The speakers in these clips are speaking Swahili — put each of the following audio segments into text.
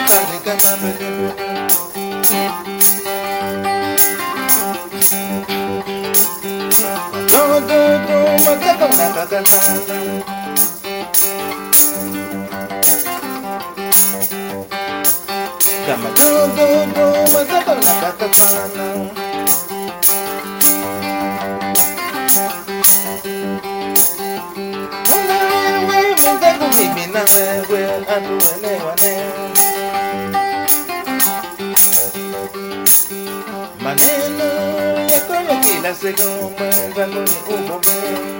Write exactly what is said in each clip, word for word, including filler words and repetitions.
Kama do do do mataka na kakapana. Wewe mwenzangu mimi na wewe hatuelewane. Maneno yako ya kila siku mwenzangu ni ugombe.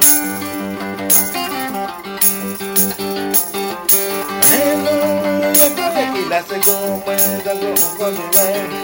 Maneno yako ya kila siku mwenzangu ugombe wewe.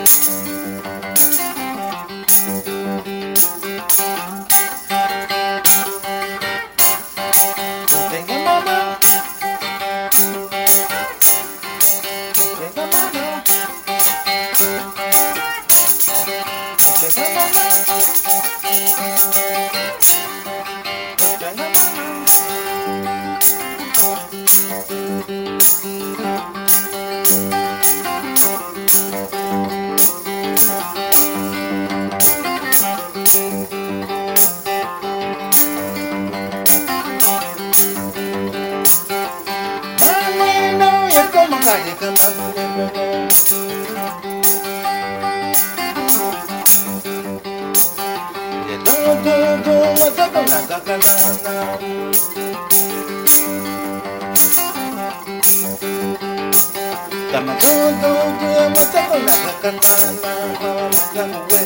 Kama todo dua matako na kakakana matako we.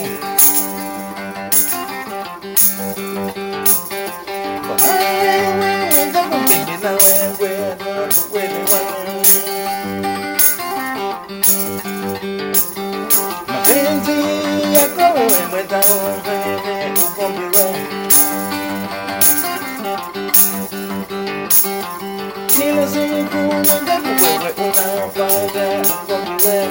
Wewe mwenzangu mpenzi na wewe hatuelewani. Mapenzi yako wewe mwenzangu wewe ugomvi wewe. Kila siku mwenzangu wewe unafanya ugomvi wewe.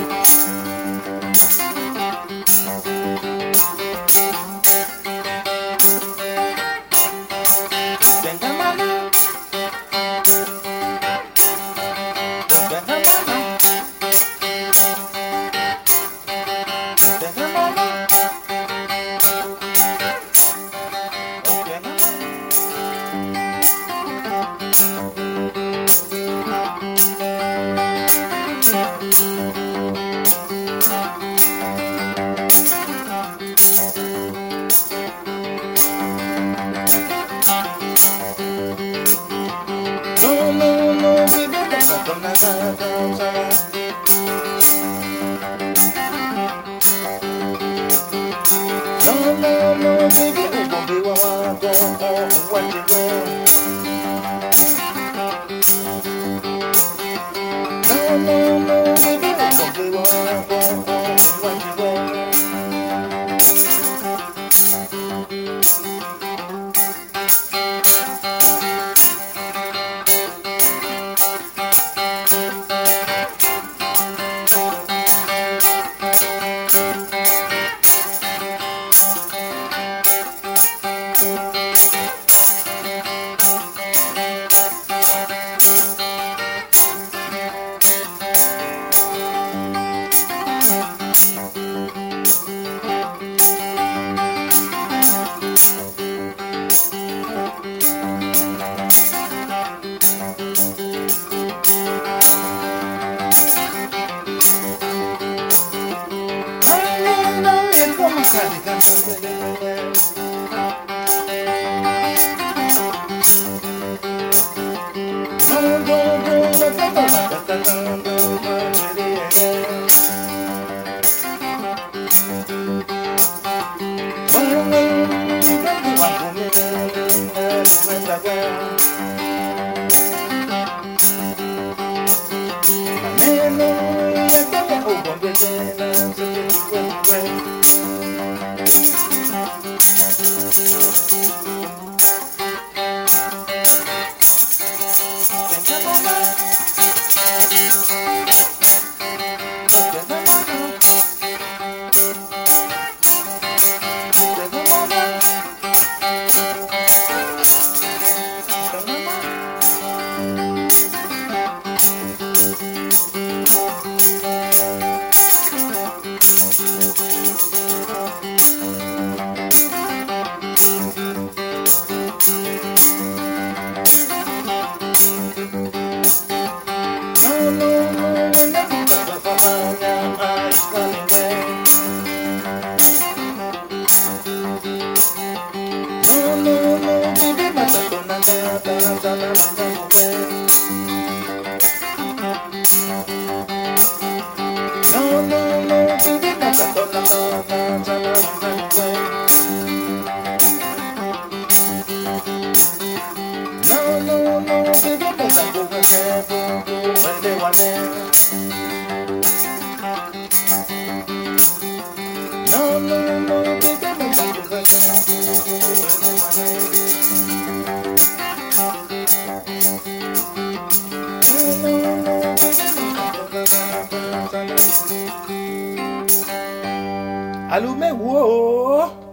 coming way. No, no, no, baby, my son, I'm gonna dance, I'm gonna run away. No, no, no, baby, my son, I'm gonna dance, I'm gonna run away. No, no, no, baby, cause I'm going there, boom, boom, when they want there. No, no, no, baby, cause I'm going there, boom, boom, when they want there. Allumez, wow!